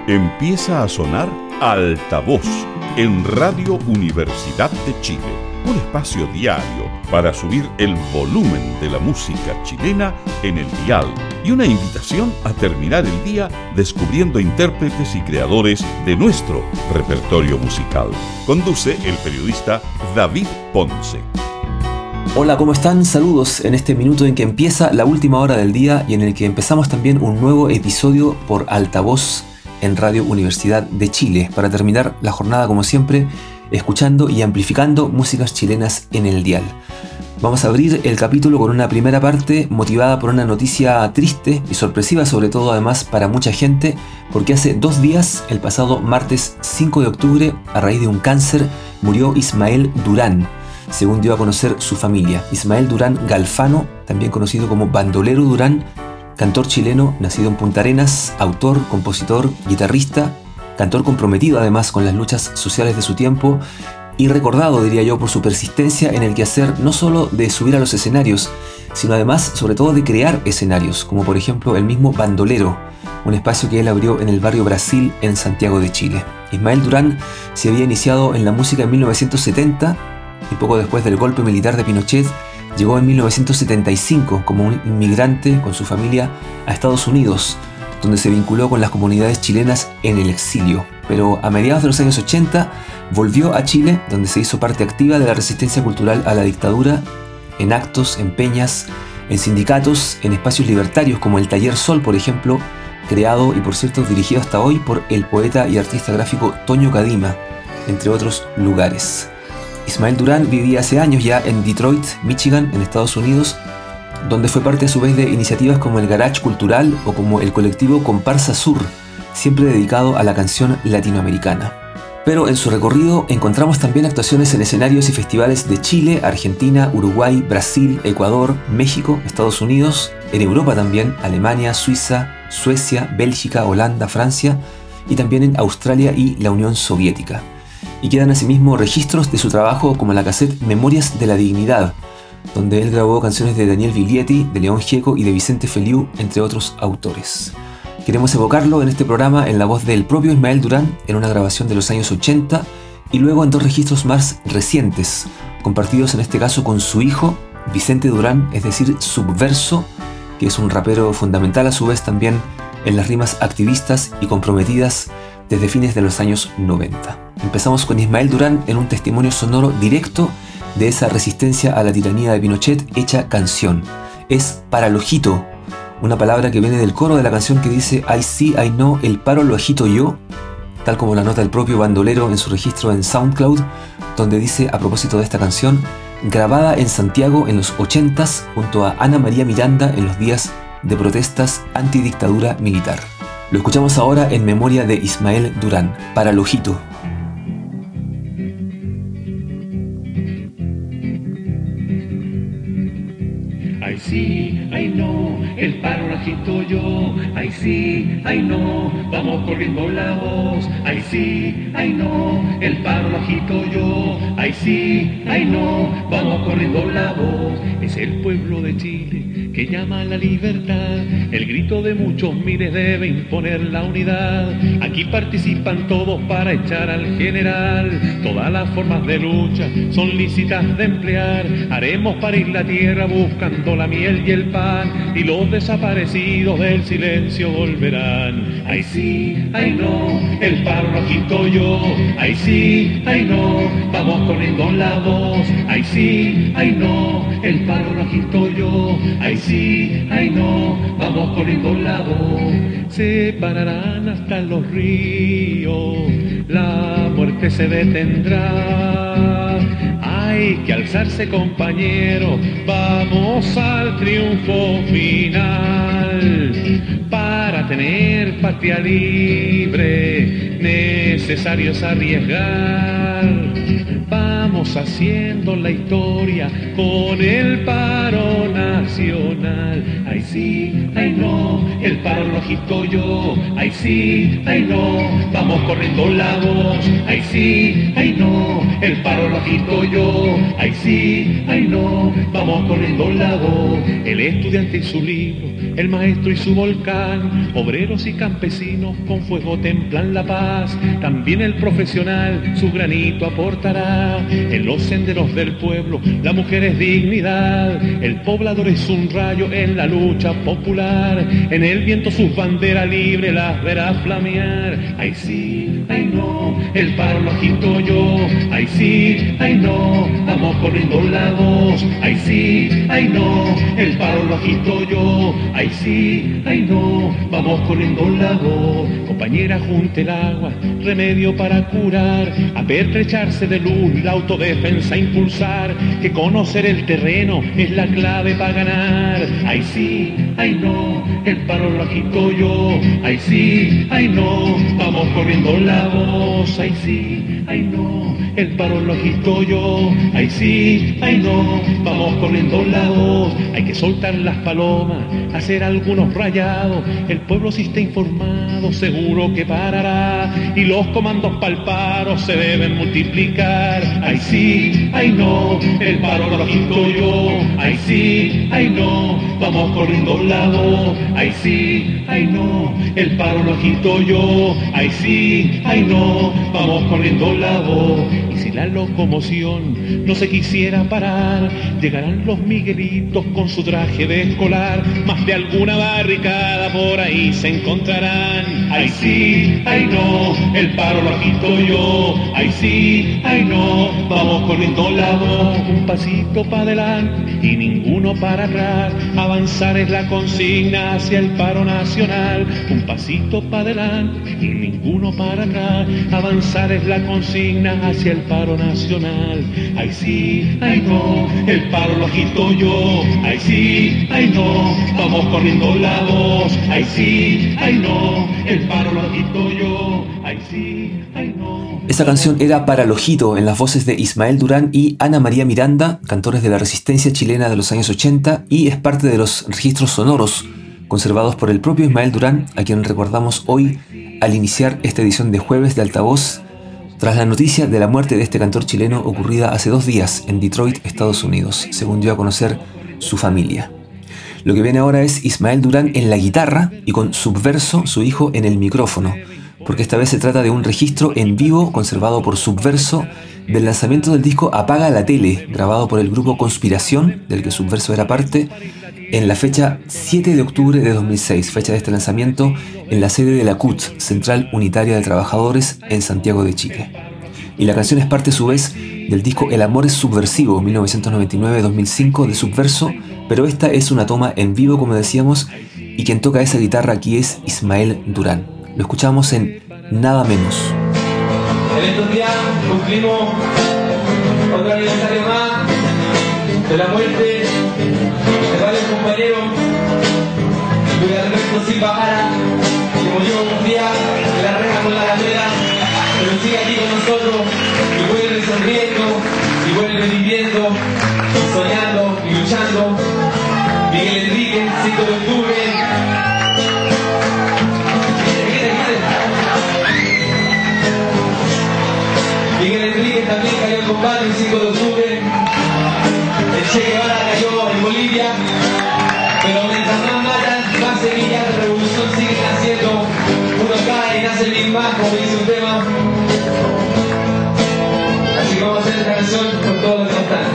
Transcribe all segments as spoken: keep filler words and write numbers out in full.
Empieza a sonar Altavoz en Radio Universidad de Chile, un espacio diario para subir el volumen de la música chilena en el dial y una invitación a terminar el día descubriendo intérpretes y creadores de nuestro repertorio musical. Conduce el periodista David Ponce. Hola, ¿cómo están? Saludos en este minuto en que empieza la última hora del día y en el que empezamos también un nuevo episodio por Altavoz en Radio Universidad de Chile, para terminar la jornada como siempre escuchando y amplificando músicas chilenas en el dial. Vamos a abrir el capítulo con una primera parte motivada por una noticia triste y sorpresiva, sobre todo además para mucha gente, porque hace dos días, el pasado martes cinco de octubre, a raíz de un cáncer, murió Ismael Durán, según dio a conocer su familia. Ismael Durán Galfano, también conocido como Bandolero Durán, cantor chileno, nacido en Punta Arenas, autor, compositor, guitarrista, cantor comprometido además con las luchas sociales de su tiempo y recordado, diría yo, por su persistencia en el quehacer no solo de subir a los escenarios, sino además, sobre todo, de crear escenarios, como por ejemplo el mismo Bandolero, un espacio que él abrió en el barrio Brasil en Santiago de Chile. Ismael Durán se había iniciado en la música en mil novecientos setenta y poco después del golpe militar de Pinochet llegó en mil novecientos setenta y cinco como un inmigrante con su familia a Estados Unidos, donde se vinculó con las comunidades chilenas en el exilio. Pero a mediados de los años ochenta volvió a Chile, donde se hizo parte activa de la resistencia cultural a la dictadura, en actos, en peñas, en sindicatos, en espacios libertarios como el Taller Sol, por ejemplo, creado y por cierto dirigido hasta hoy por el poeta y artista gráfico Toño Cadima, entre otros lugares. Ismael Durán vivía hace años ya en Detroit, Michigan, en Estados Unidos, donde fue parte a su vez de iniciativas como el Garage Cultural o como el colectivo Comparsa Sur, siempre dedicado a la canción latinoamericana. Pero en su recorrido encontramos también actuaciones en escenarios y festivales de Chile, Argentina, Uruguay, Brasil, Ecuador, México, Estados Unidos, en Europa también, Alemania, Suiza, Suecia, Bélgica, Holanda, Francia y también en Australia y la Unión Soviética. Y quedan asimismo registros de su trabajo como la cassette Memorias de la Dignidad, donde él grabó canciones de Daniel Viglietti, de León Gieco y de Vicente Feliú, entre otros autores. Queremos evocarlo en este programa en la voz del propio Ismael Durán, en una grabación de los años ochenta, y luego en dos registros más recientes, compartidos en este caso con su hijo, Vicente Durán, es decir, Subverso, que es un rapero fundamental a su vez también en las rimas activistas y comprometidas desde fines de los años noventa. Empezamos con Ismael Durán en un testimonio sonoro directo de esa resistencia a la tiranía de Pinochet hecha canción. Es Para lo Ajito, una palabra que viene del coro de la canción que dice I see, I know, el paro lo agito yo, tal como la nota el propio Bandolero en su registro en SoundCloud, donde dice a propósito de esta canción, grabada en Santiago en los ochentas junto a Ana María Miranda en los días de protestas antidictadura militar. Lo escuchamos ahora en memoria de Ismael Durán, Para lo Ajito. I see, I know, el paro lo agito yo. I see, I know, vamos corriendo la voz. I see, I know, el paro lo agito yo. I see, I know, vamos corriendo la voz. Es el pueblo de Chile que llama a la libertad. El grito de muchos miles debe imponer la unidad. Aquí participan todos para echar al general. Todas las formas de lucha son lícitas de emplear. Haremos parir la tierra buscando la miel y el pan, y los desaparecidos del silencio volverán. Ay sí, ay no, el paro lo agito yo. Ay sí, ay no, vamos corriendo la voz. Ay sí, ay no, el paro lo agito yo. Ay sí, ay no, vamos corriendo la voz. Se pararán hasta los ríos, la muerte se detendrá. Hay que alzarse, compañero, vamos al triunfo final. Para tener patria libre, necesario es arriesgar. Vamos haciendo la historia con el paro nacional. Ay sí, ay no, el paro lo agito yo. Ay sí, ay no, vamos corriendo la voz. Ay sí, ay no, el paro lo agito yo. Ay sí, ay no, vamos corriendo la voz. El estudiante y su libro, el maestro y su volcán, obreros y campesinos con fuego templan la paz. También el profesional su granito aportará. En los senderos del pueblo la mujer es dignidad, el poblador es un rayo en la lucha popular. En el viento sus banderas libres las verá flamear. Ay sí, ay no, el paro lo agito yo. Ay sí, ay no, vamos corriendo la voz. Ay sí, ay no, el paro lo agito yo. Ay sí, ay no, vamos corriendo la voz. Compañera, junte el agua, remedio para curar, a pertrecharse de luz, la autodefensa impulsar, que conocer el terreno es la clave para ganar. Ay sí, ay no, el paro lo agito yo. Ay sí, ay no, vamos corriendo la voz. Ay sí, ay no, el paro lo agito yo. Ay sí, ay no, vamos corriendo la voz. Hay que soltar las palomas, hacer algunos rayados. El pueblo si está informado seguro que parará, y los comandos pa'l paro se deben multiplicar. Ay sí, ay no, el paro lo agito yo. Ay sí, ay no, vamos corriendo la voz. Ay sí, ay no, el paro lo agito yo. Ay sí, ay no, vamos corriendo la voz. Y si la locomoción no se quisiera parar, llegarán los miguelitos con su traje de escolar. Más de alguna barricada por ahí se encontrarán. Ay sí, ay no, el paro lo agito yo. Ay sí, ay no, vamos corriendo la voz. Un pasito para adelante y ninguno para atrás. Avanzar es la consigna hacia el paro nacional. Un pasito para adelante y ninguno para atrás. Avanzar es la consigna hacia el paro nacional. Ay sí, ay no, el paro lo agito yo. Ay sí, ay no, vamos corriendo la voz. Ay sí, ay no, el paro lo agito yo. Ay sí, ay no. Esta canción era Para el Ojito, en las voces de Ismael Durán y Ana María Miranda, cantores de la resistencia chilena de los años ochenta, y es parte de los registros sonoros conservados por el propio Ismael Durán, a quien recordamos hoy al iniciar esta edición de Jueves de Altavoz, tras la noticia de la muerte de este cantor chileno ocurrida hace dos días en Detroit, Estados Unidos, según dio a conocer su familia. Lo que viene ahora es Ismael Durán en la guitarra y con Subverso, su hijo, en el micrófono, porque esta vez se trata de un registro en vivo conservado por Subverso del lanzamiento del disco Apaga la Tele, grabado por el grupo Conspiración, del que Subverso era parte, en la fecha siete de octubre de dos mil seis, fecha de este lanzamiento en la sede de la C U T, Central Unitaria de Trabajadores, en Santiago de Chile. Y la canción es parte a su vez del disco El Amor es Subversivo, mil novecientos noventa y nueve a dos mil cinco, de Subverso, pero esta es una toma en vivo, como decíamos, y quien toca esa guitarra aquí es Ismael Durán. Lo escuchamos en Nada Menos. En estos días cumplimos otro aniversario más de la muerte de varios compañeros. Luis Alberto Silva Jara, que murió un día en la reja con la galera, pero sigue aquí con nosotros y vuelve sonriendo y vuelve viviendo, y soñando y luchando. Miguel Enrique, cinco de octubre. Miguel Enrique también cayó en combate el cinco de octubre. El Che Guevara cayó en Bolivia. Pero mientras más matan, más semillas de revolución siguen naciendo. Uno cae y nace el Big Bang, como dice un tema. Así que vamos a hacer esta canción con todos los que no están.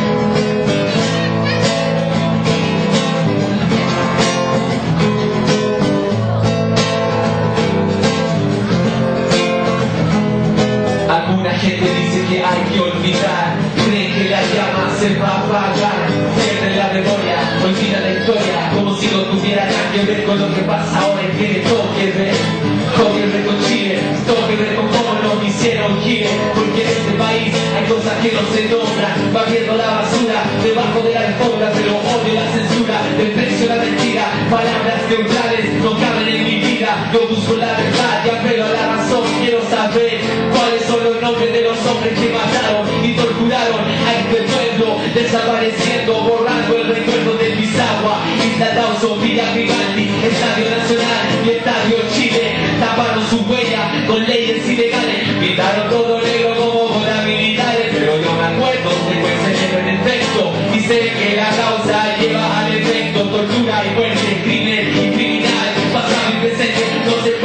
Alguna gente dice que hay que olvidar, creen que la llama se va a apagar, pierden la memoria, olvidan la historia, como si no tuviera nada que ver con lo que pasa ahora y tiene todo que ver, todo que ver con Chile, todo que ver con cómo nos hicieron Chile, porque en este país hay cosas que no se nombran, va viendo la basura debajo de la alfombra, pero odio la censura, desprecio la mentira, palabras neutrales no caben en mi vida, yo busco la verdad y apelo a la razón, quiero saber cuáles son los nombres de los hombres que mataron y torturaron a este pueblo, desapareciendo, borrando el recuerdo del Pisagua, Isla Tauso, Villa Grimaldi, Estadio Nacional y Estadio Chile, taparon su huella con leyes ilegales, pintaron todo negro como bolas militares.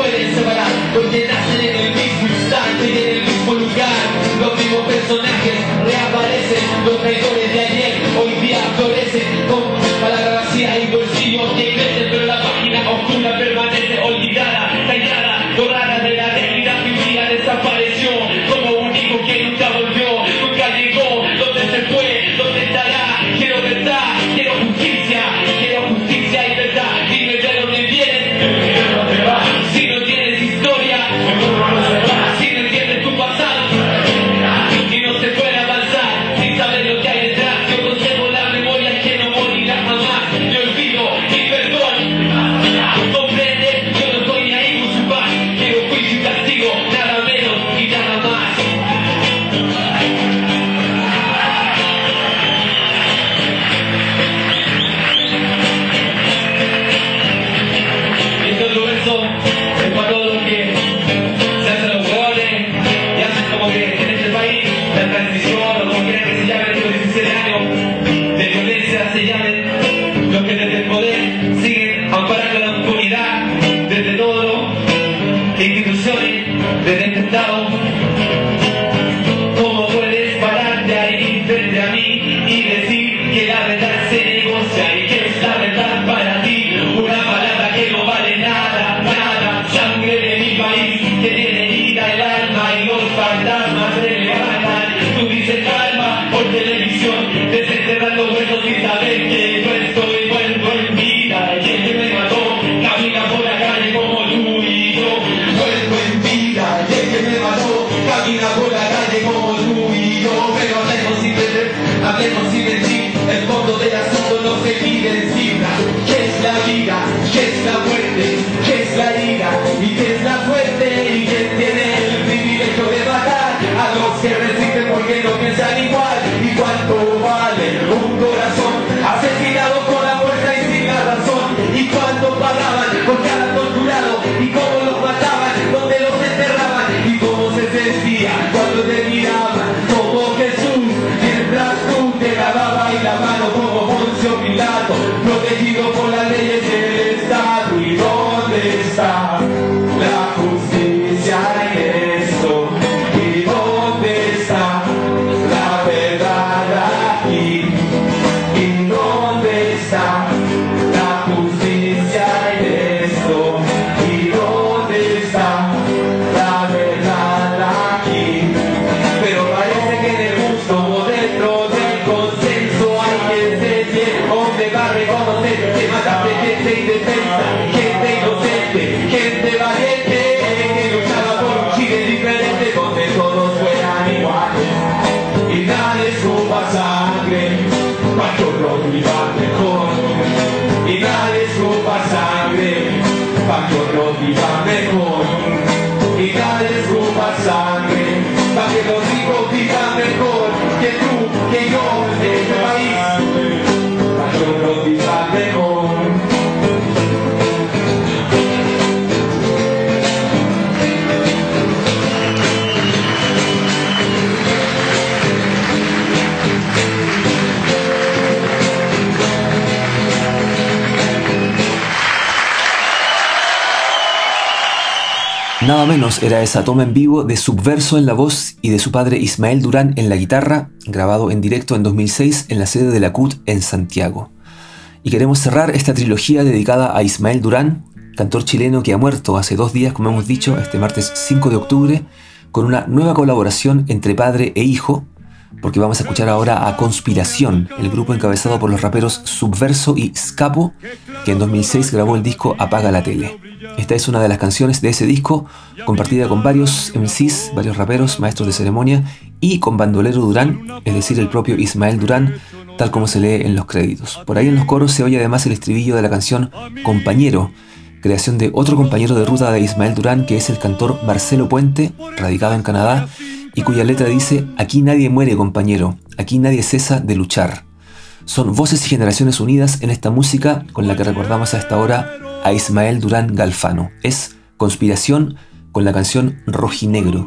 pueden separar, porque nacen en el mismo instante y en el mismo lugar. Los mismos personajes reaparecen, los traidores de ayer hoy día florecen, con palabras vacías y bolsillos que crecen, pero la página oscura permanece olvidada, tallada, dorada de la realidad que un día desapareció, como un hijo que nunca volvió, nunca llegó, donde se fue, donde estará. Quiero verdad, quiero justicia, quiero justicia y verdad. Dime de dónde vienes, si no tienes historia, si no entiendes tu pasado, y no se puede avanzar sin saber lo que hay detrás. Yo conservo la memoria que no morirá jamás. Me olvido y perdón. Comprende, yo no estoy ahí con su paz. Quiero juicio y castigo, nada menos y nada más. Esto es lo verso, es para todos los que se hacen los huevones y hacen como que en este país la transición, o como quieran que se llamen estos diecisiete años de violencia, se llamen los que desde el poder siguen amparando la impunidad desde todas las instituciones, desde este Estado. ¿Cómo puedes pararte ahí frente a mí y decir que la verdad se negocia y que es la verdad para ti? Una palabra que no vale nada, nada. Sangre de mi país que tiene herida el alma y los fantasmas se levantan. Tú dices calma por televisión, desenterrar los huesos sin saber que yo estoy vuelto en vida. Y el que me mató camina por la calle como tú y yo. Vuelto en vida. Y el que me mató camina por la calle como tú y yo. Pero hablemos sin perder, hablemos sin mentir. El fondo del asunto no se mide en cifras. ¿Qué es la vida? ¿Qué es la muerte? ¿Qué es la ira? ¿Y qué es la suerte? ¿Y quién tiene el privilegio de matar a los que resisten porque no piensan igual? ¿Y cuánto vale un corazón asesinado con la fuerza y sin la razón? ¿Y cuánto pagaban por cada torturado? ¿Y cómo los mataban? ¿Dónde los enterraban? ¿Y cómo se sentía cuando te miraban? Como Jesús, mientras tú te lavabas y la mano como Poncio Pilato, protegido por las leyes del Estado. ¿Y dónde está la justicia en esto? ¿Y dónde está la verdad aquí? ¿Y dónde está la justicia en esto? ¿Y dónde está la verdad aquí? Pero parece que en el gusto dentro del consenso hay que ser bien hombre va a reconocer que mataste gente indefensa, gente inocente, gente valiente que luchaba por un Chile diferente donde todos fueran iguales y nadie escupa sangre para que otros vivan mejor, y nadie escupa sangre para que otros vivan mejor, y nadie escupa sangre para que los ricos vivan mejor que tú, que yo, en este país, para que otros vivan mejor. Nada menos era esa toma en vivo de Subverso en la voz y de su padre Ismael Durán en la guitarra, grabado en directo en dos mil seis en la sede de la C U T en Santiago. Y queremos cerrar esta trilogía dedicada a Ismael Durán, cantor chileno que ha muerto hace dos días, como hemos dicho, este martes cinco de octubre, con una nueva colaboración entre padre e hijo, porque vamos a escuchar ahora a Conspiración, el grupo encabezado por los raperos Subverso y Scapo, que en dos mil seis grabó el disco Apaga la Tele. Esta es una de las canciones de ese disco, compartida con varios M Cs, varios raperos, maestros de ceremonia, y con Bandolero Durán, es decir, el propio Ismael Durán, tal como se lee en los créditos. Por ahí en los coros se oye además el estribillo de la canción Compañero, creación de otro compañero de ruta de Ismael Durán, que es el cantor Marcelo Puente, radicado en Canadá, y cuya letra dice: aquí nadie muere, compañero, aquí nadie cesa de luchar. Son voces y generaciones unidas en esta música con la que recordamos a esta hora a Ismael Durán Galfano. Es Conspiración con la canción Rojinegro.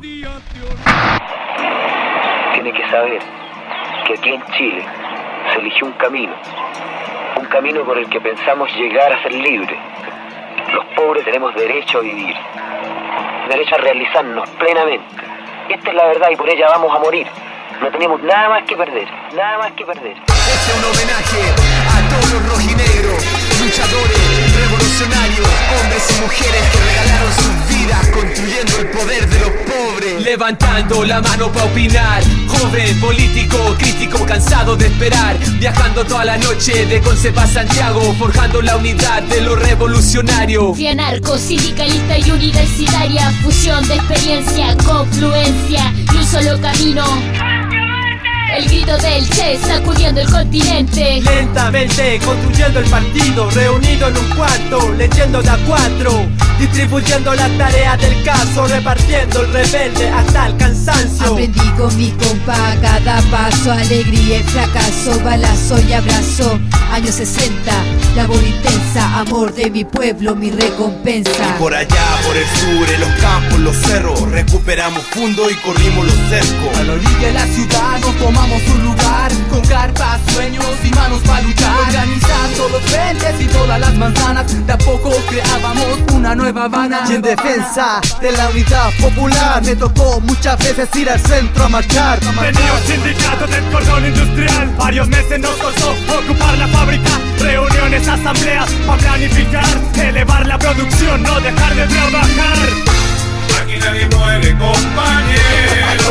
Tiene que saber que aquí en Chile se eligió un camino, un camino por el que pensamos llegar a ser libres. Los pobres tenemos derecho a vivir, derecho a realizarnos plenamente. Esta es la verdad y por ella vamos a morir. No tenemos nada más que perder, nada más que perder. Este es un homenaje a todos los rojinegros, luchadores, revolucionarios, hombres y mujeres que regalaron sus vidas construyendo el poder de los pobres. Levantando la mano para opinar, joven, político, crítico, cansado de esperar. Viajando toda la noche de Concepa a Santiago, forjando la unidad de los revolucionarios. Fui anarco, sindicalista y universitaria, fusión de experiencia, confluencia y un solo camino. El grito del Che sacudiendo el continente. Lentamente construyendo el partido, reunido en un cuarto, leyendo de a cuatro, distribuyendo las tareas del caso, repartiendo el rebelde hasta el cansancio. Aprendí con mi compa cada paso, alegría y fracaso, balazo y abrazo. Años sesenta, labor intensa, amor de mi pueblo, mi recompensa. Y por allá, por el sur, en los campos, los cerros, recuperamos fundos y corrimos los cercos. A la orilla de la ciudad nos tomamos un lugar, con carpas, sueños y manos para luchar. Organizando los frentes y todas las manzanas, de a poco creábamos una nueva Habana. Y en defensa de la unidad popular me tocó muchas veces ir al centro a marchar. Venido sindicato del cordón industrial, varios meses nos costó ocupar la fábrica. Reuniones, asambleas, para planificar, elevar la producción, no dejar de trabajar. Aquí nadie muere, compañero,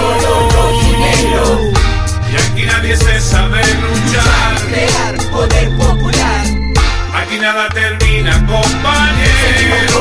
y aquí nadie se sabe luchar, crear poder popular. Aquí nada termina, compañero,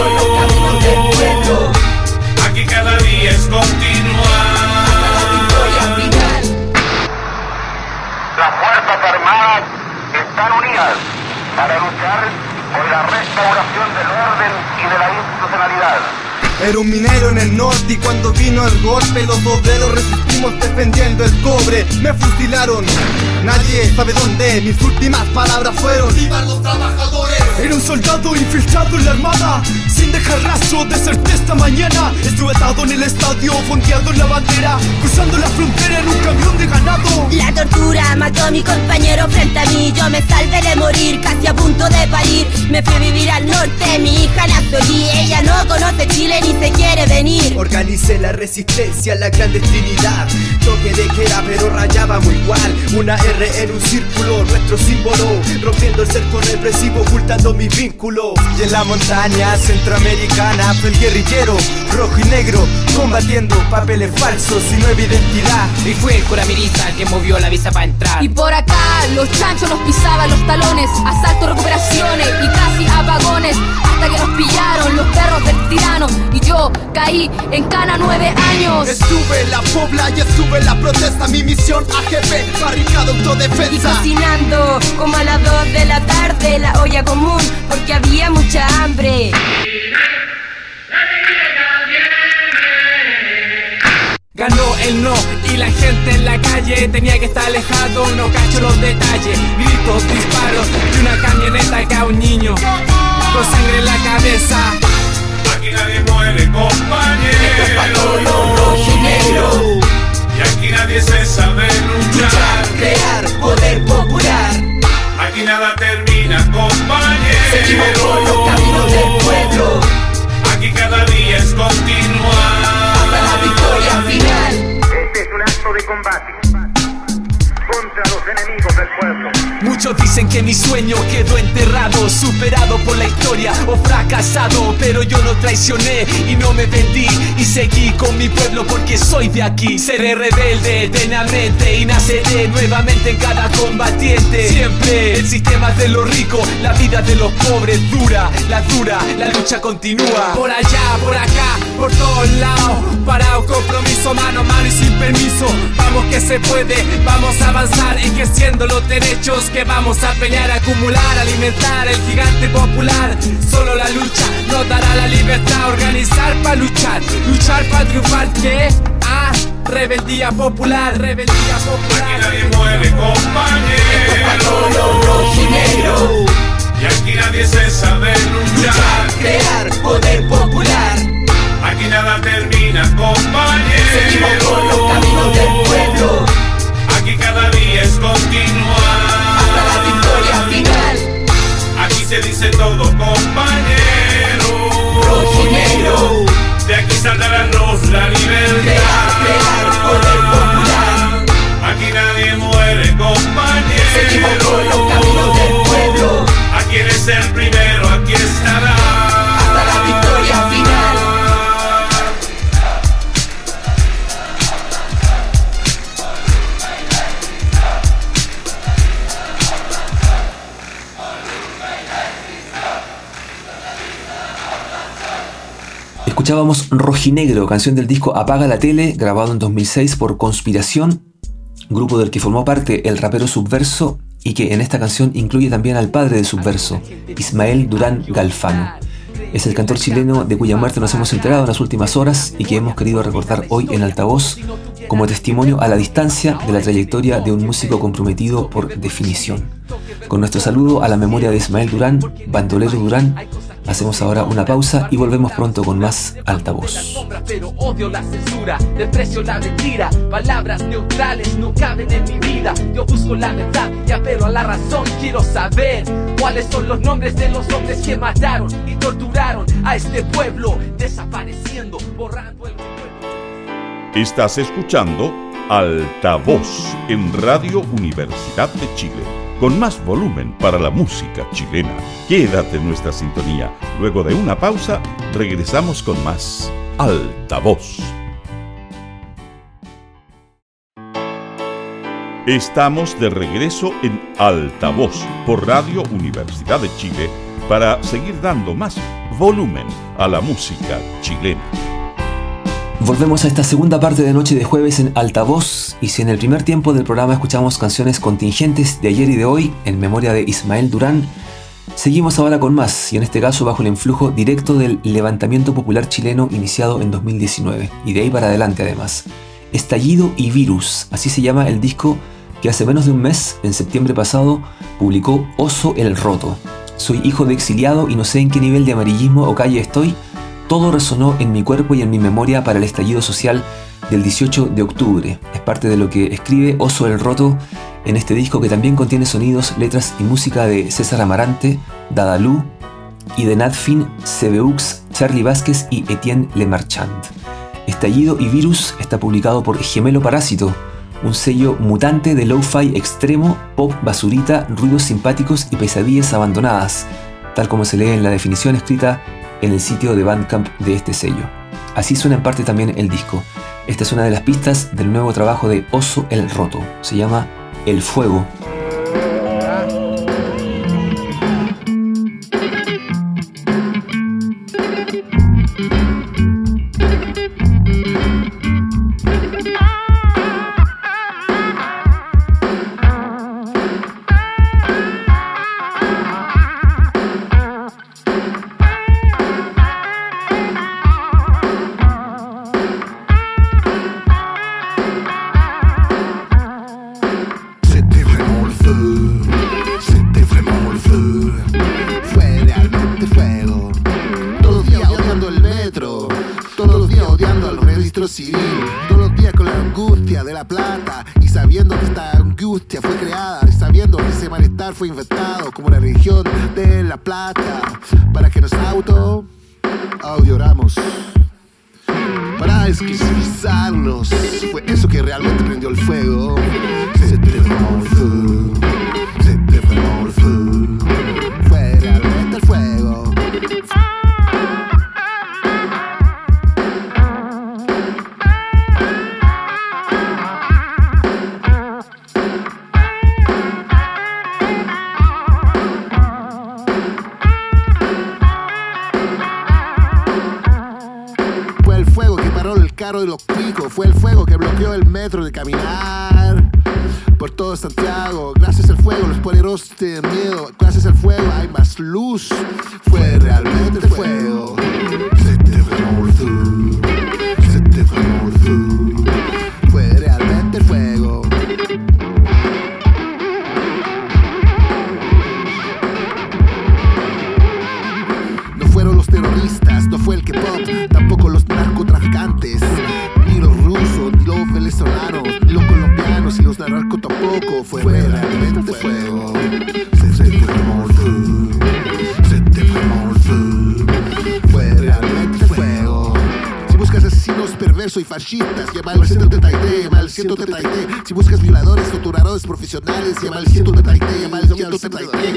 aquí cada día es continuar. La victoria final. Las Fuerzas Armadas están unidas para luchar por la restauración del orden y de la institucionalidad. Era un minero en el norte y cuando vino el golpe los obreros resistimos defendiendo el cobre. Me fusilaron, nadie sabe dónde, mis últimas palabras fueron: ¡vivan los trabajadores! Era un soldado infiltrado en la armada, sin dejar rastro, deserté esta mañana. Estuve atado en el estadio, fondeando en la bandera, cruzando la frontera en un camión de ganado. La tortura mató a mi compañero frente a mí, yo me salvé de morir, casi a punto de parir. Me fui a vivir al norte, mi hija nació allí, ella no conoce Chile ni se quiere venir. Organicé la resistencia, la clandestinidad, toque de queda pero rayábamos igual. Una R en un círculo, nuestro símbolo, rompiendo el cerco represivo, ocultando mis vínculos. Y en la montaña centroamericana fue el guerrillero, rojo y negro, combatiendo papeles falsos y nueva identidad. Y fue el cura Mirita que movió la visa para entrar. Y por acá los chanchos nos pisaban los talones, asaltos, recuperaciones y casi apagones, hasta que nos pillaron los perros del tirano y yo caí en cana nueve años. Estuve en la pobla y estuve en la protesta, mi misión A G P, barricada autodefensa. Y cocinando como a las dos de la tarde, la olla común, porque había mucha hambre. Ganó el no y la gente en la calle tenía que estar alejado, no cacho los detalles. Gritos, disparos y una camioneta que a un niño con sangre en la cabeza. Aquí nadie muere, compañero, y aquí nadie se sabe luchar, crear poder popular. Aquí nada termina, compañero, seguimos por los caminos del pueblo. Aquí cada día es continuar hasta la victoria final. Este es un acto de combate contra los enemigos del pueblo. Muchos dicen que mi sueño quedó enterrado, superado por la historia o fracasado, pero yo no traicioné y no me vendí y seguí con mi pueblo porque soy de aquí. Seré rebelde eternamente y naceré nuevamente en cada combatiente. Siempre el sistema es de los ricos, la vida de los pobres dura, la dura, la lucha continúa. Por allá, por acá, por todos lados, parado, compromiso, mano a mano y sin permiso. Vamos que se puede, vamos a avanzar enriqueciendo los derechos que vamos a pelear, acumular, alimentar el gigante popular. Solo la lucha nos dará la libertad, organizar para luchar, luchar para triunfar. ¿Qué? Ah, rebeldía popular, rebeldía popular. Aquí nadie muere, compañero, rojo y negro, y aquí nadie se sabe luchar, crear poder popular. Aquí nada termina, compañero, seguimos por los caminos del pueblo. Aquí cada día es continuar hasta la victoria final. Aquí se dice todo, compañero, Escuchábamos Rojinegro, canción del disco Apaga la Tele, grabado en dos mil seis por Conspiración, grupo del que formó parte el rapero Subverso y que en esta canción incluye también al padre de Subverso, Ismael Durán Galfano. Es el cantor chileno de cuya muerte nos hemos enterado en las últimas horas y que hemos querido recordar hoy en Altavoz como testimonio a la distancia de la trayectoria de un músico comprometido por definición. Con nuestro saludo a la memoria de Ismael Durán, bandolero Durán, hacemos ahora una pausa y volvemos pronto con más Altavoz. Pero odio la censura, desprecio la mentira. Palabras neutrales no caben en mi vida. Yo busco la verdad y apelo a la razón. Quiero saber cuáles son los nombres de los hombres que mataron y torturaron a este pueblo, desapareciendo, borrando el recuerdo. Estás escuchando Altavoz en Radio Universidad de Chile, con más volumen para la música chilena. Quédate en nuestra sintonía. Luego de una pausa, regresamos con más Altavoz. Estamos de regreso en Altavoz por Radio Universidad de Chile para seguir dando más volumen a la música chilena. Volvemos a esta segunda parte de Noche de Jueves en Altavoz, y si en el primer tiempo del programa escuchamos canciones contingentes de ayer y de hoy en memoria de Ismael Durán, seguimos ahora con más, y en este caso bajo el influjo directo del levantamiento popular chileno iniciado en dos mil diecinueve, y de ahí para adelante además. Estallido y Virus, así se llama el disco que hace menos de un mes, en septiembre pasado, publicó Oso el Roto. Soy hijo de exiliado y no sé en qué nivel de amarillismo o calle estoy. Todo resonó en mi cuerpo y en mi memoria para el estallido social del dieciocho de octubre. Es parte de lo que escribe Oso el Roto en este disco, que también contiene sonidos, letras y música de César Amarante, Dadalú y de Nadfin, Cebeux, Charlie Vázquez y Etienne Lemarchand. Estallido y Virus está publicado por Gemelo Parásito, un sello mutante de lo-fi extremo, pop basurita, ruidos simpáticos y pesadillas abandonadas, tal como se lee en la definición escrita en el sitio de Bandcamp de este sello. Así suena en parte también el disco. Esta es una de las pistas del nuevo trabajo de Oso el Roto. Se llama El Fuego. Fue inventado como la región de La Plata para que nuestro auto audioramos, para esquizofizarnos. Fue eso que realmente prendió el fuego. Se te fue el fuego, se te fue el fuego, fue realmente el fuego. De los picos, fue el fuego que bloqueó el metro de caminar por todo Santiago. Gracias al fuego los poderosos tienen miedo. Gracias al fuego hay más luz. Fue realmente el fuego. Se te fue el fuego, se te fue el fuego. Fue realmente el fuego. No fueron los terroristas, no fue el K-pop, tampoco los narcotraficantes, ni los rusos, ni los venezolanos, ni los colombianos, y los narcos tampoco. Fue, fue realmente fuego. Se, se te fue el fuego, se te fue el fuego. Fue realmente fuego. Si buscas asesinos perversos y fascistas, llama al ciento treinta y tres, llama al ciento treinta y tres. Si buscas violadores, torturadores profesionales, llama al ciento treinta y tres, llama al ciento treinta y tres.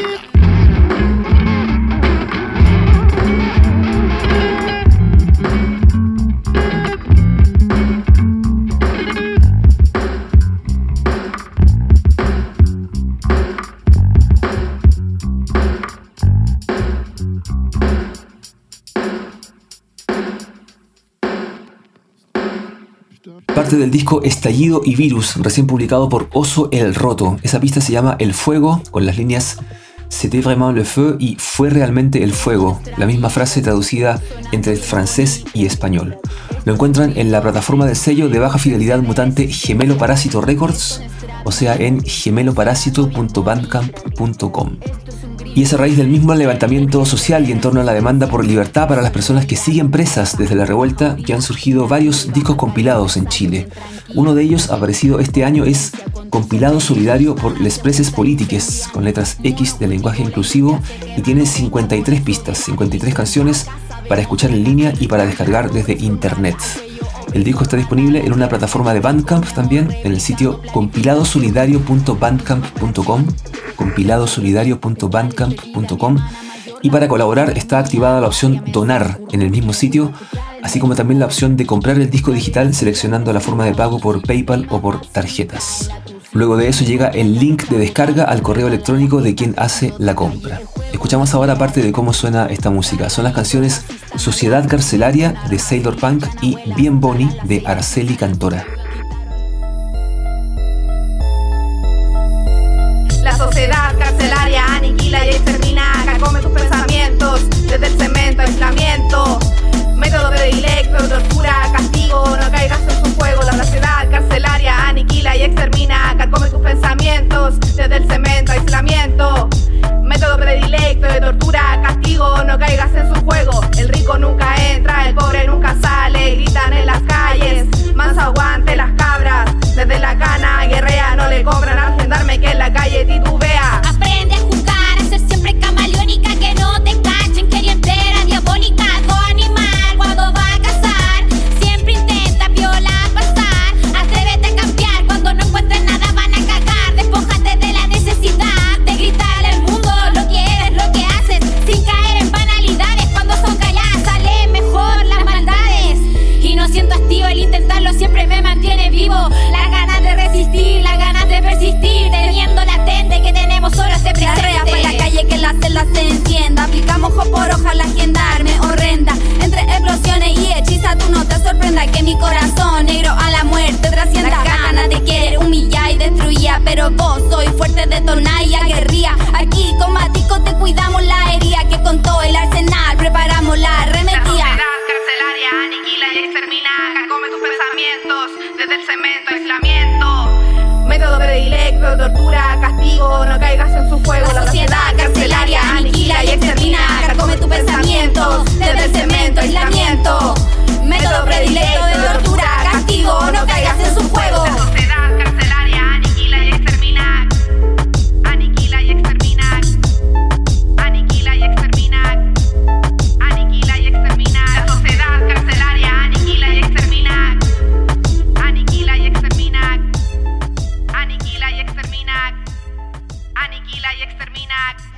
Parte del disco Estallido y Virus, recién publicado por Oso El Roto. Esa pista se llama El Fuego, con las líneas C'était vraiment le feu y Fue realmente el fuego, la misma frase traducida entre francés y español. Lo encuentran en la plataforma del sello de baja fidelidad mutante Gemelo Parásito Records, o sea en gemelo parásito punto bandcamp punto com. Y es a raíz del mismo levantamiento social y en torno a la demanda por libertad para las personas que siguen presas desde la revuelta que han surgido varios discos compilados en Chile. Uno de ellos, aparecido este año, es Compilado Solidario por Les Preses Polítiques, con letras X de lenguaje inclusivo, y tiene cincuenta y tres pistas, cincuenta y tres canciones para escuchar en línea y para descargar desde internet. El disco está disponible en una plataforma de Bandcamp también, en el sitio compilado solidario punto bandcamp punto com, compilado solidario punto bandcamp punto com, y para colaborar está activada la opción Donar en el mismo sitio, así como también la opción de comprar el disco digital seleccionando la forma de pago por PayPal o por tarjetas. Luego de eso llega el link de descarga al correo electrónico de quien hace la compra. Escuchamos ahora parte de cómo suena esta música. Son las canciones Sociedad Carcelaria de Sailor Punk y Bien Boni de Araceli Cantora. La sociedad carcelaria aniquila y extermina, carcome tus pensamientos, desde el cemento, aislamiento, método predilecto, tortura, castigo, no caigas en su juego. La sociedad carcelaria aniquila y extermina, carcome tus pensamientos, desde el cemento, aislamiento, método predilecto de tortura, castigo, no caigas en su juego. El rico nunca entra, el pobre nunca sale, gritan en las calles, manso aguante las cabras, desde la cana guerrea, no le cobran al gendarme que en la calle titubea. Aprende a jugar, a ser siempre camaleónica, que no te cachen, que entera diabólica, do animal cuando va a cazar, siempre intenta violar, pasar, atrévete a cambiar, cuando no encuentres nada van a cagar, despójate de la necesidad de gritarle al mundo lo que eres, lo que haces, sin caer en banalidades, cuando son calladas sale mejor las maldades, y no siento hastío, el intentarlo siempre me mantiene vivo, las ganas de resistir, las ganas de persistir, teniendo latente que tenemos solo este presente. La rea pa' la calle que la celda se encienda, aplicamos ojo por hoja la gendarme horrenda, entre explosiones y hechiza tú no te sorprenda que mi corazón negro a la muerte trascienda. La gana de querer humillar y destruía, pero vos soy fuerte, detoná y aguerría. Aquí con Matico te cuidamos la herida, que con todo el arsenal preparamos la arremetida. La sociedad carcelaria aniquila y extermina, carcome tus pensamientos, desde el cemento, aislamiento, método predilecto, tortura, castigo, no caigas en su fuego. La sociedad carcelaria aniquila y extermina, carcome tus pensamientos, desde el cemento, aislamiento, método predilecto de tortura, castigo, no caigas en su juego. La sociedad carcelaria aniquila y extermina, aniquila y extermina, aniquila y extermina, aniquila y extermina. La sociedad carcelaria aniquila y extermina, aniquila y extermina, aniquila y extermina, aniquila y extermina.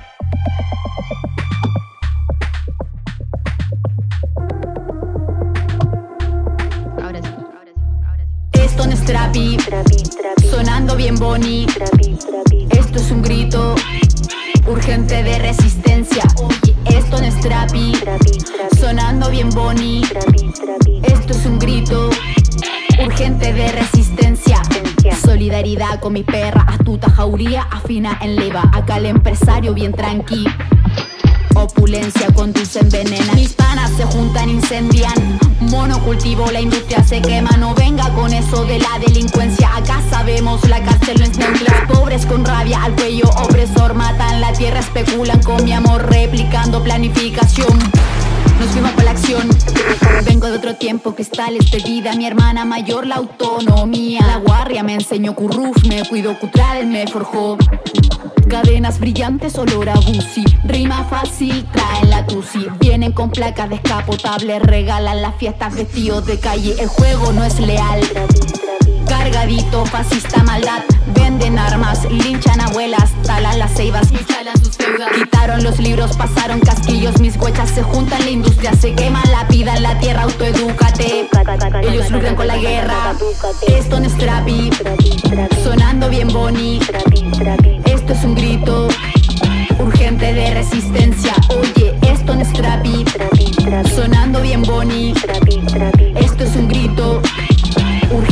Esto no es trapi, sonando bien boni. Esto es un grito urgente de resistencia. Oye, esto no es trapi, sonando bien boni. Esto es un grito urgente de resistencia. Solidaridad con mi perra, astuta jauría, afina en leva. Acá el empresario bien tranqui. Opulencia conduce envenena. Mis panas se juntan, incendian. Monocultivo, la industria se quema. No venga con eso de la delincuencia. Acá sabemos, la cárcel no es neutral. Pobres con rabia al cuello, opresor. Matan la tierra, especulan con mi amor. Replicando planificación. Nos fuimos por la acción. Vengo de otro tiempo, cristales de vida. Mi hermana mayor, la autonomía. La guardia me enseñó curruf, me cuidó cutral, me forjó. Cadenas brillantes, olor a busi. Rima fácil, traen la tusi. Vienen con placas descapotables, regalan las fiestas vestidos de calle. El juego no es leal. Cargadito, fascista maldad. Venden armas, linchan abuelas, talan las ceibas, instalan sus feudas. Quitaron los libros, pasaron casquillos. Mis huechas se juntan, la industria se quema. La vida en la tierra, autoedúcate. Ellos lucran con la guerra. Esto no es trapi, sonando bien boni. Esto es un grito urgente de resistencia. Oye, esto no es trapi, sonando bien boni. Esto es un grito urgente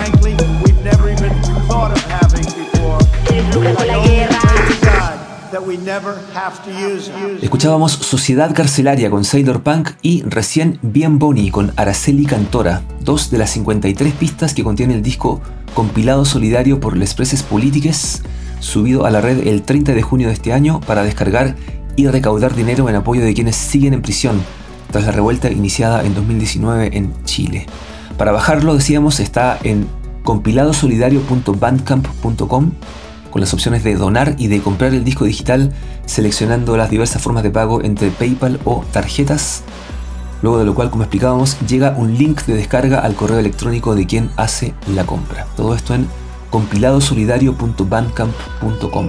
frankly, we've never even thought of having before. And I only pray to God that we never have to use them. Escuchábamos Sociedad Carcelaria con Sailor Punk y recién Bien Bonnie con Araceli Cantora, dos de las cincuenta y tres pistas que contiene el disco compilado solidario por Les Preses Politiques, subido a la red el treinta de junio de este año para descargar y recaudar dinero en apoyo de quienes siguen en prisión tras la revuelta iniciada en dos mil diecinueve en Chile. Para bajarlo, decíamos, está en compiladosolidario punto bandcamp punto com con las opciones de donar y de comprar el disco digital, seleccionando las diversas formas de pago entre PayPal o tarjetas, luego de lo cual, como explicábamos, llega un link de descarga al correo electrónico de quien hace la compra. Todo esto en compiladosolidario punto bandcamp punto com.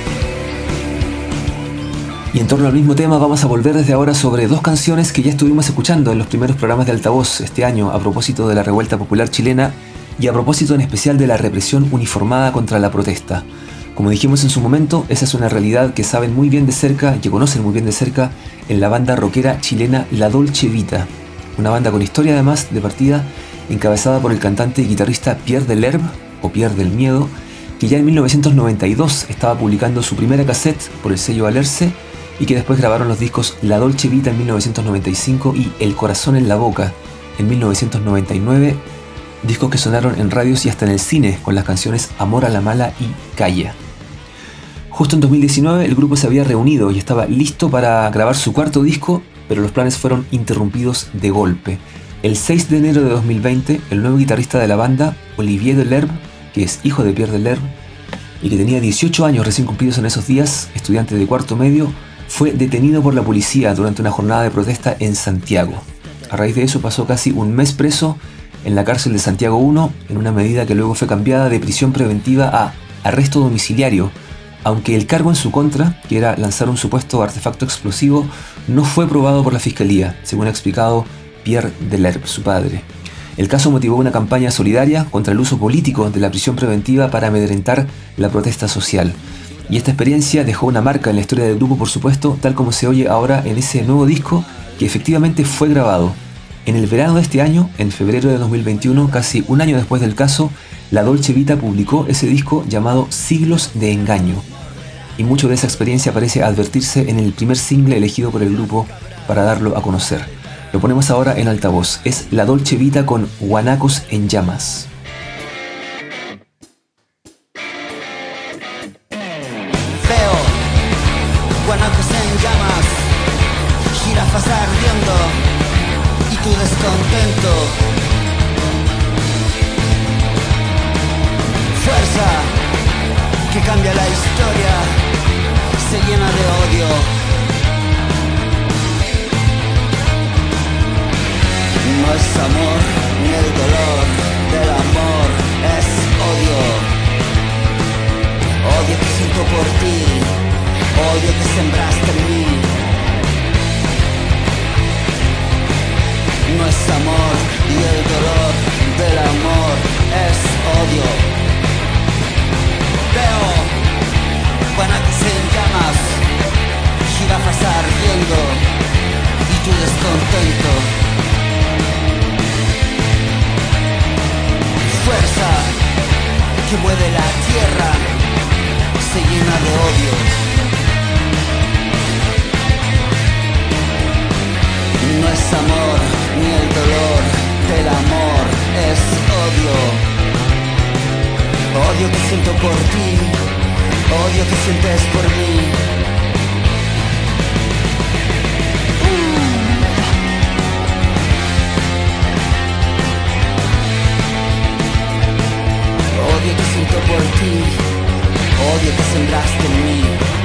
Y en torno al mismo tema vamos a volver desde ahora sobre dos canciones que ya estuvimos escuchando en los primeros programas de Altavoz este año a propósito de la revuelta popular chilena y a propósito en especial de la represión uniformada contra la protesta. Como dijimos en su momento, esa es una realidad que saben muy bien de cerca y que conocen muy bien de cerca en la banda rockera chilena La Dolce Vita, una banda con historia además de partida, encabezada por el cantante y guitarrista Pierre Delerve, o Pierre del Miedo, que ya en mil novecientos noventa y dos estaba publicando su primera cassette por el sello Alerce y que después grabaron los discos La Dolce Vita en mil novecientos noventa y cinco y El Corazón en la Boca en mil novecientos noventa y nueve, discos que sonaron en radios y hasta en el cine con las canciones Amor a la Mala y Calla. Justo en dos mil diecinueve el grupo se había reunido y estaba listo para grabar su cuarto disco, pero los planes fueron interrumpidos de golpe. El seis de enero de dos mil veinte, el nuevo guitarrista de la banda, Olivier Delerve, que es hijo de Pierre Delerve y que tenía dieciocho años recién cumplidos en esos días, estudiante de cuarto medio, fue detenido por la policía durante una jornada de protesta en Santiago. A raíz de eso pasó casi un mes preso en la cárcel de Santiago uno, en una medida que luego fue cambiada de prisión preventiva a arresto domiciliario, aunque el cargo en su contra, que era lanzar un supuesto artefacto explosivo, no fue probado por la fiscalía, según ha explicado Pierre Delerve, su padre. El caso motivó una campaña solidaria contra el uso político de la prisión preventiva para amedrentar la protesta social. Y esta experiencia dejó una marca en la historia del grupo, por supuesto, tal como se oye ahora en ese nuevo disco que efectivamente fue grabado. En el verano de este año, en febrero de dos mil veintiuno, casi un año después del caso, La Dolce Vita publicó ese disco llamado Siglos de Engaño. Y mucho de esa experiencia parece advertirse en el primer single elegido por el grupo para darlo a conocer. Lo ponemos ahora en altavoz. Es La Dolce Vita con Guanacos en Llamas. Veo guanacos en llamas, jirafas ardiendo y tu descontento. Fuerza que cambia la historia, se llena de odio. No es amor ni el dolor del amor, es odio. Odio que siento por ti, odio que sembraste en mí. No es amor y el dolor del amor es odio. Veo guanacos en llamas, jirafas ardiendo y tu descontento. Fuerza que mueve la tierra, se llena de odio. No es amor ni el dolor del amor, es odio. Odio que siento por ti, odio que sientes por mí. Odio que siento por ti, odio que sembraste en mí.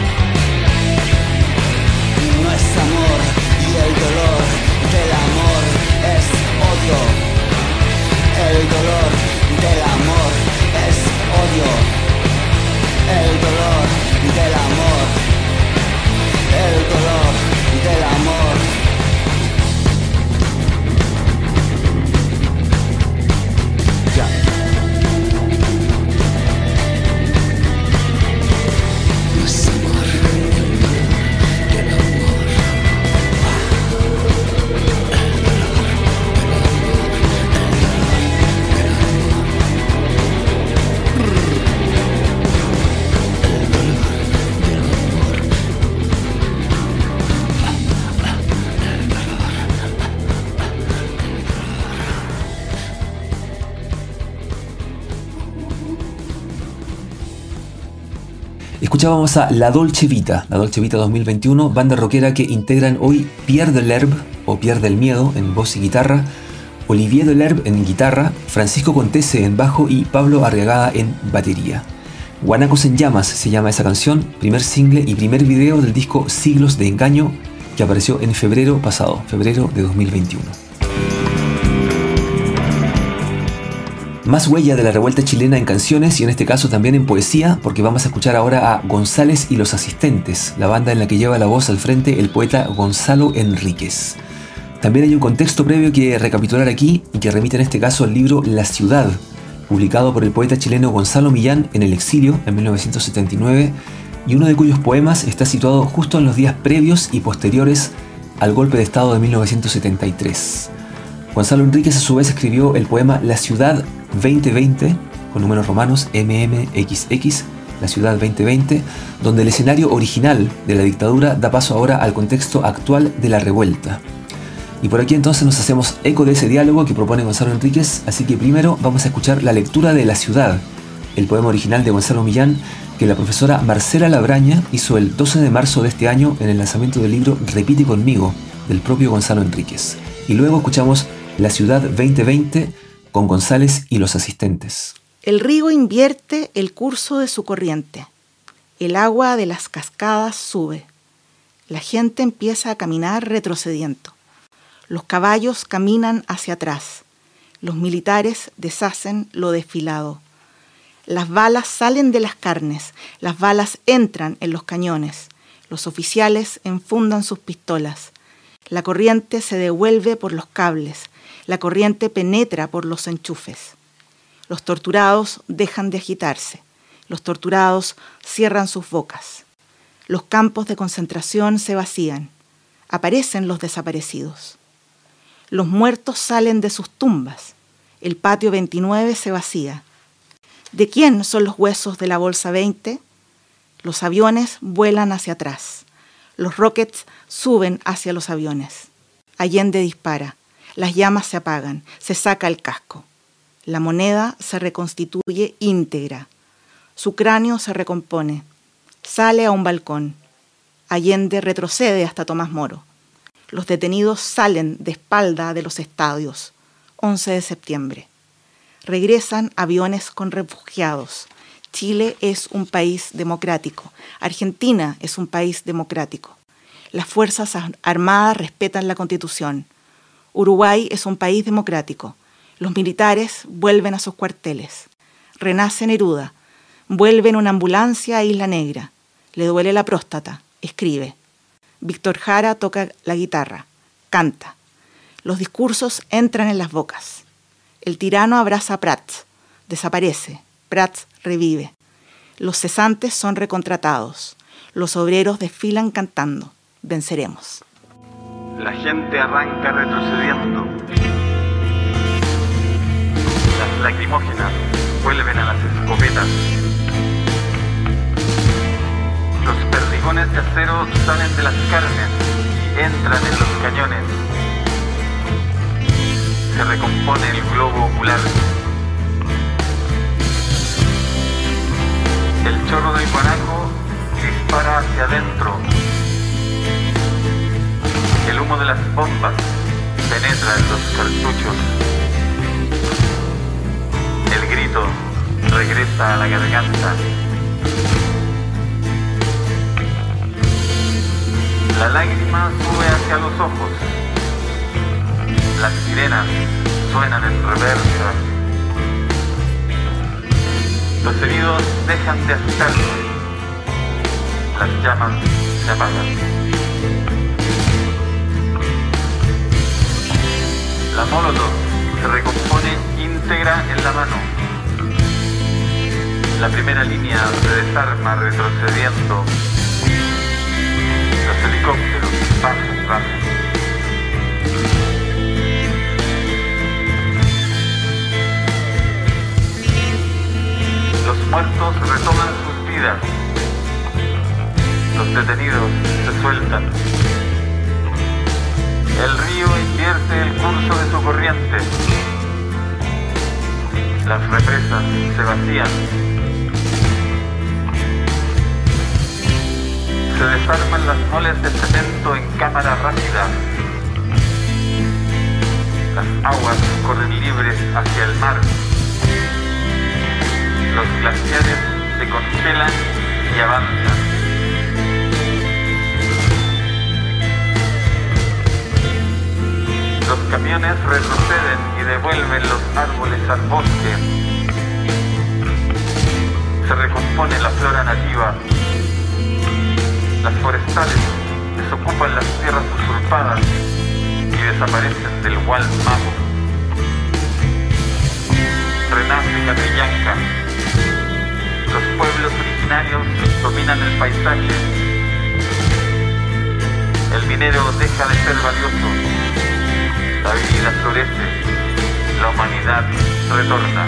No es amor y el dolor del amor es odio. El dolor del amor es odio. El dolor del amor. El dolor del amor. Ya. Escuchábamos a La Dolce Vita, La Dolce Vita dos mil veintiuno, banda rockera que integran hoy Pierre Delherbe, o Pierre del Miedo, en voz y guitarra, Olivier Delherbe en guitarra, Francisco Contese en bajo y Pablo Arriagada en batería. Guanacos en Llamas se llama esa canción, primer single y primer video del disco Siglos de Engaño, que apareció en febrero pasado, febrero de dos mil veintiuno. Más huella de la revuelta chilena en canciones y en este caso también en poesía, porque vamos a escuchar ahora a González y los Asistentes, la banda en la que lleva la voz al frente el poeta Gonzalo Enríquez. También hay un contexto previo que recapitular aquí y que remite en este caso al libro La Ciudad, publicado por el poeta chileno Gonzalo Millán en el exilio en mil novecientos setenta y nueve, y uno de cuyos poemas está situado justo en los días previos y posteriores al golpe de Estado de mil novecientos setenta y tres. Gonzalo Enríquez a su vez escribió el poema La Ciudad veinte veinte, con números romanos M M X X, La Ciudad veinte veinte, donde el escenario original de la dictadura da paso ahora al contexto actual de la revuelta. Y por aquí entonces nos hacemos eco de ese diálogo que propone Gonzalo Enríquez, así que primero vamos a escuchar la lectura de La Ciudad, el poema original de Gonzalo Millán, que la profesora Marcela Labraña hizo el doce de marzo de este año en el lanzamiento del libro Repite conmigo, del propio Gonzalo Enríquez. Y luego escuchamos La Ciudad veinte veinte con González y los Asistentes. El río invierte el curso de su corriente. El agua de las cascadas sube. La gente empieza a caminar retrocediendo. Los caballos caminan hacia atrás. Los militares deshacen lo desfilado. Las balas salen de las carnes. Las balas entran en los cañones. Los oficiales enfundan sus pistolas. La corriente se devuelve por los cables. La corriente penetra por los enchufes. Los torturados dejan de agitarse. Los torturados cierran sus bocas. Los campos de concentración se vacían. Aparecen los desaparecidos. Los muertos salen de sus tumbas. El patio veintinueve se vacía. ¿De quién son los huesos de la bolsa veinte? Los aviones vuelan hacia atrás. Los rockets suben hacia los aviones. Allende dispara. Las llamas se apagan. Se saca el casco. La moneda se reconstituye íntegra. Su cráneo se recompone. Sale a un balcón. Allende retrocede hasta Tomás Moro. Los detenidos salen de espalda de los estadios. once de septiembre. Regresan aviones con refugiados. Chile es un país democrático. Argentina es un país democrático. Las Fuerzas Armadas respetan la Constitución. Uruguay es un país democrático. Los militares vuelven a sus cuarteles. Renace Neruda. Vuelve en una ambulancia a Isla Negra. Le duele la próstata. Escribe. Víctor Jara toca la guitarra. Canta. Los discursos entran en las bocas. El tirano abraza a Prats. Desaparece. Prats revive. Los cesantes son recontratados. Los obreros desfilan cantando. Venceremos. La gente arranca retrocediendo. Las lacrimógenas vuelven a las escopetas. Los perdigones de acero salen de las carnes y entran en los cañones. Se recompone el globo ocular. El chorro del guanaco dispara hacia adentro. El humo de las bombas penetra en los cartuchos. El grito regresa a la garganta. La lágrima sube hacia los ojos. Las sirenas suenan en reversa. Los heridos dejan de agitarse. Las llamas se apagan. La Molotov se recompone íntegra en la mano. La primera línea se desarma retrocediendo. Los helicópteros pasan rápido. Los muertos retoman sus vidas. Los detenidos se sueltan. El río invierte el curso de su corriente. Las represas se vacían. Se desarman las moles de cemento en cámara rápida. Las aguas corren libres hacia el mar. Los glaciares se congelan y avanzan. Los camiones retroceden y devuelven los árboles al bosque. Se recompone la flora nativa. Las forestales desocupan las tierras usurpadas y desaparecen del Gualmapu. Renace Catrillanca. Los pueblos originarios dominan el paisaje. El minero deja de ser valioso. La vida florece. La humanidad retorna.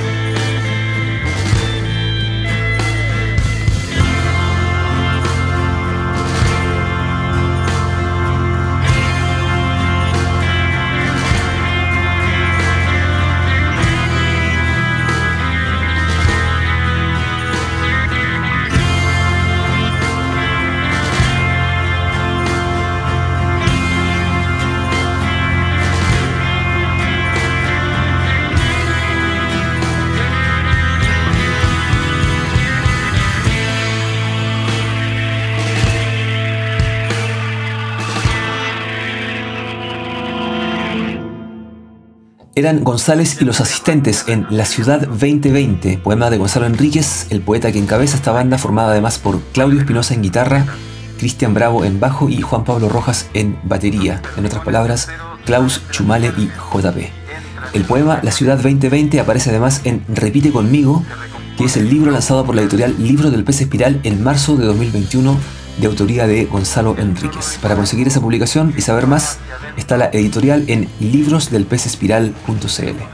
Eran González y los asistentes en La Ciudad veinte veinte, poema de Gonzalo Enríquez, el poeta que encabeza esta banda, formada además por Claudio Espinosa en guitarra, Cristian Bravo en bajo y Juan Pablo Rojas en batería. En otras palabras, Klaus, Chumale y J P. El poema La Ciudad veinte veinte aparece además en Repite conmigo, que es el libro lanzado por la editorial Libro del Pez Espiral en marzo de dos mil veintiuno, de autoría de Gonzalo Enríquez. Para conseguir esa publicación y saber más, está la editorial en libros del pez espiral punto c l.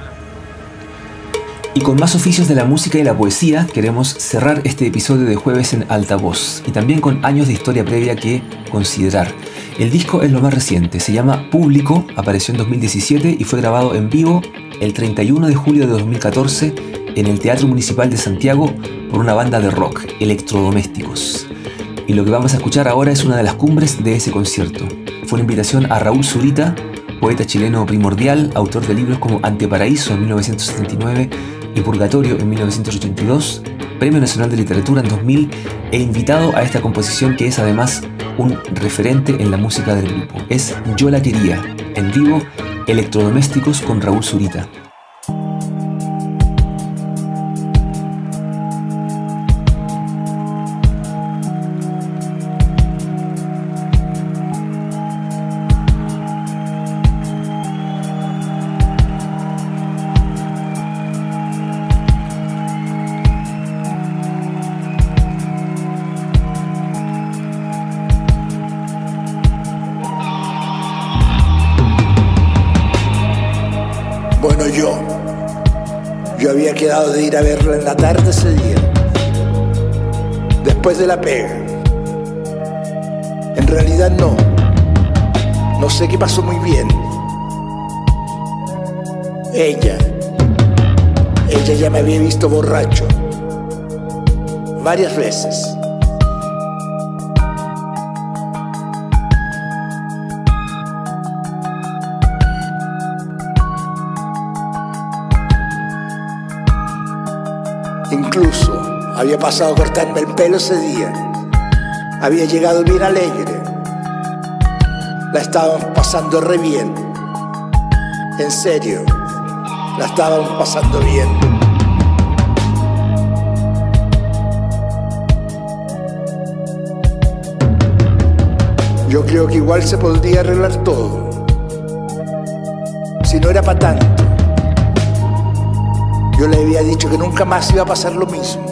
Y con más oficios de la música y la poesía, queremos cerrar este episodio de Jueves en Altavoz, y también con años de historia previa que considerar. El disco es lo más reciente, se llama Público, apareció en dos mil diecisiete y fue grabado en vivo el treinta y uno de julio de dos mil catorce en el Teatro Municipal de Santiago por una banda de rock, Electrodomésticos. Y lo que vamos a escuchar ahora es una de las cumbres de ese concierto. Fue una invitación a Raúl Zurita, poeta chileno primordial, autor de libros como Anteparaíso en mil novecientos setenta y nueve y Purgatorio en mil novecientos ochenta y dos, Premio Nacional de Literatura en dos mil, e invitado a esta composición que es además un referente en la música del grupo. Es Yo la quería, en vivo, Electrodomésticos con Raúl Zurita. Bueno, yo, yo había quedado de ir a verla en la tarde ese día, después de la pega. En realidad no, no sé qué pasó muy bien. Ella, ella ya me había visto borracho varias veces. Incluso había pasado a cortarme el pelo ese día. Había llegado bien alegre. La estaban pasando re bien. En serio, la estaban pasando bien. Yo creo que igual se podría arreglar todo. Si no era para tanto. Yo le había dicho que nunca más iba a pasar lo mismo.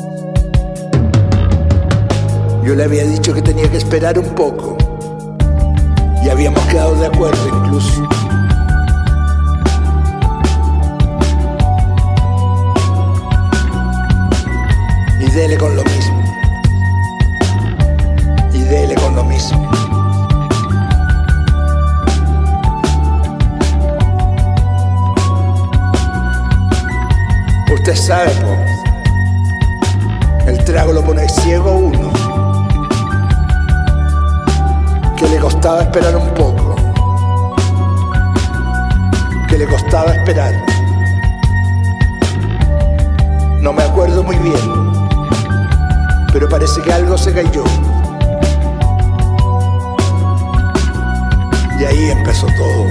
Yo le había dicho que tenía que esperar un poco. Y habíamos quedado de acuerdo incluso. Y dele con lo mismo. Y dele con lo mismo. Usted sabe, po, el trago lo pone ciego a uno. que le costaba esperar un poco, que le costaba esperar. No me acuerdo muy bien, pero parece que algo se cayó. Y ahí empezó todo.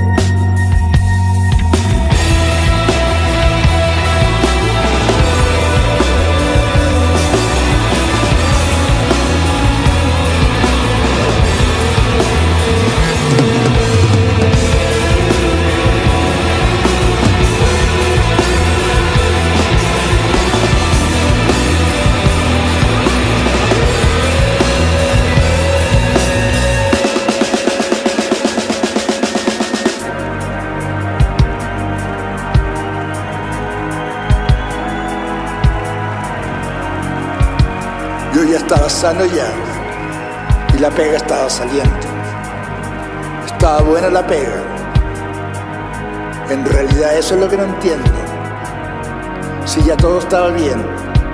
Yo ya estaba sano ya, y la pega estaba saliendo. Estaba buena la pega. En realidad eso es lo que no entiendo. Si ya todo estaba bien,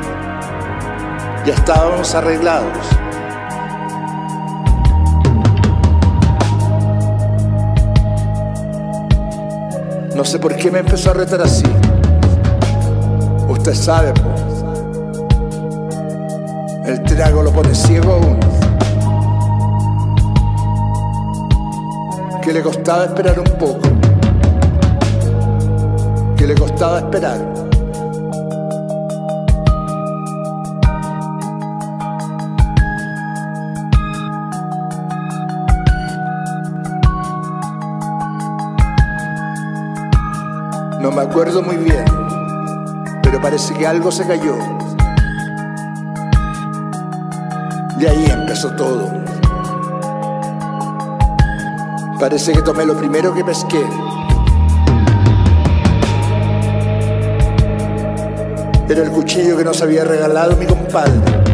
ya estábamos arreglados. No sé por qué me empezó a retar así. Usted sabe, po. El trago lo pone ciego a uno. Que le costaba esperar un poco. Que le costaba esperar. No me acuerdo muy bien, pero parece que algo se cayó. De ahí empezó todo. Parece que tomé lo primero que pesqué. Era el cuchillo que nos había regalado mi compadre.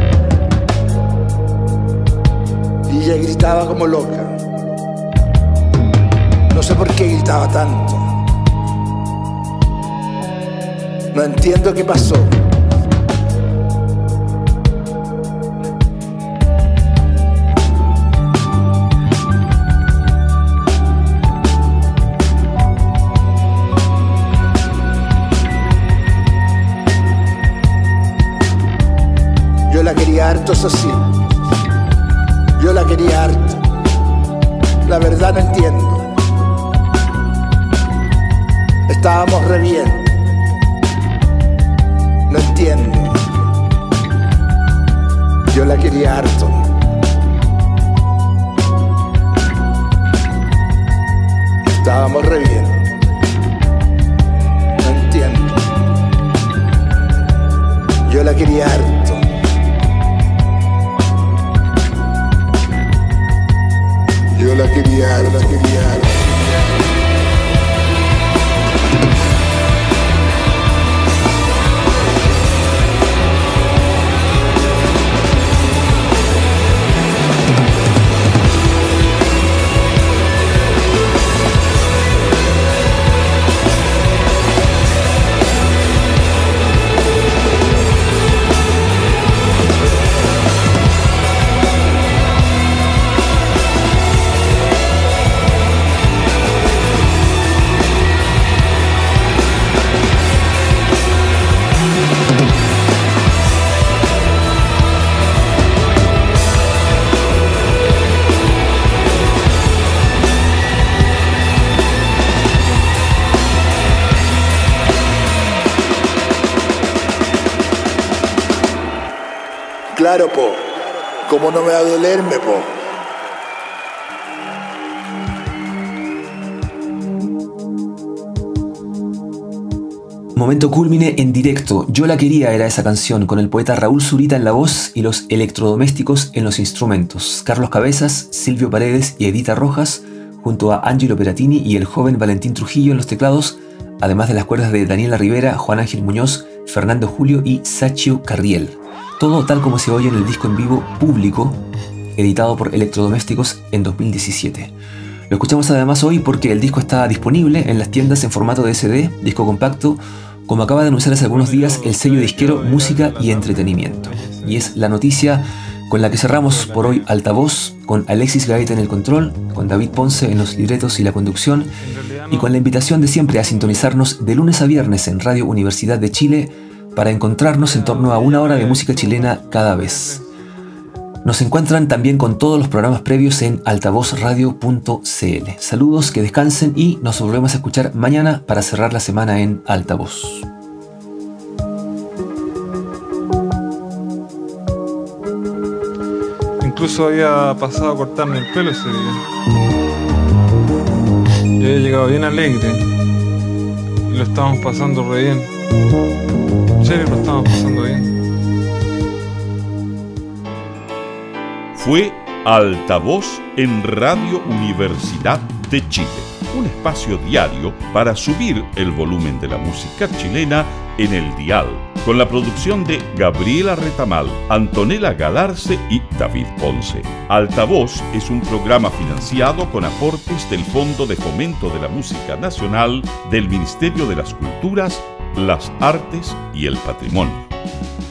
Y ella gritaba como loca. No sé por qué gritaba tanto. No entiendo qué pasó. Yo la quería harto, eso sí. Yo la quería harto. La verdad no entiendo. Estábamos re bien. No entiendo. Yo la quería harto. Estábamos re bien. No entiendo. Yo la quería harto. Yo la quería, yo la quería. Claro, po. ¿Cómo no me va a dolerme, po? Momento cúlmine en directo. Yo la quería era esa canción, con el poeta Raúl Zurita en la voz y los electrodomésticos en los instrumentos. Carlos Cabezas, Silvio Paredes y Edita Rojas, junto a Angelo Peratini y el joven Valentín Trujillo en los teclados, además de las cuerdas de Daniela Rivera, Juan Ángel Muñoz, Fernando Julio y Sachio Carriel. Todo tal como se oye en el disco en vivo Público, editado por Electrodomésticos en dos mil diecisiete. Lo escuchamos además hoy porque el disco está disponible en las tiendas en formato de ese de, disco compacto, como acaba de anunciar hace algunos días el sello disquero Música y Entretenimiento. Y es la noticia con la que cerramos por hoy Altavoz, con Alexis Gaeta en el control, con David Ponce en los libretos y la conducción, y con la invitación de siempre a sintonizarnos de lunes a viernes en Radio Universidad de Chile para encontrarnos en torno a una hora de música chilena cada vez. Nos encuentran también con todos los programas previos en altavoz radio punto c l. Saludos, que descansen y nos volvemos a escuchar mañana para cerrar la semana en Altavoz. Incluso había pasado a cortarme el pelo ese día. Y había llegado bien alegre. Y lo estábamos pasando re bien. En serio, lo estábamos pasando bien. Fue Altavoz en Radio Universidad de Chile, un espacio diario para subir el volumen de la música chilena en el dial, con la producción de Gabriela Retamal, Antonella Galarce y David Ponce. Altavoz es un programa financiado con aportes del Fondo de Fomento de la Música Nacional del Ministerio de las Culturas, las Artes y el Patrimonio.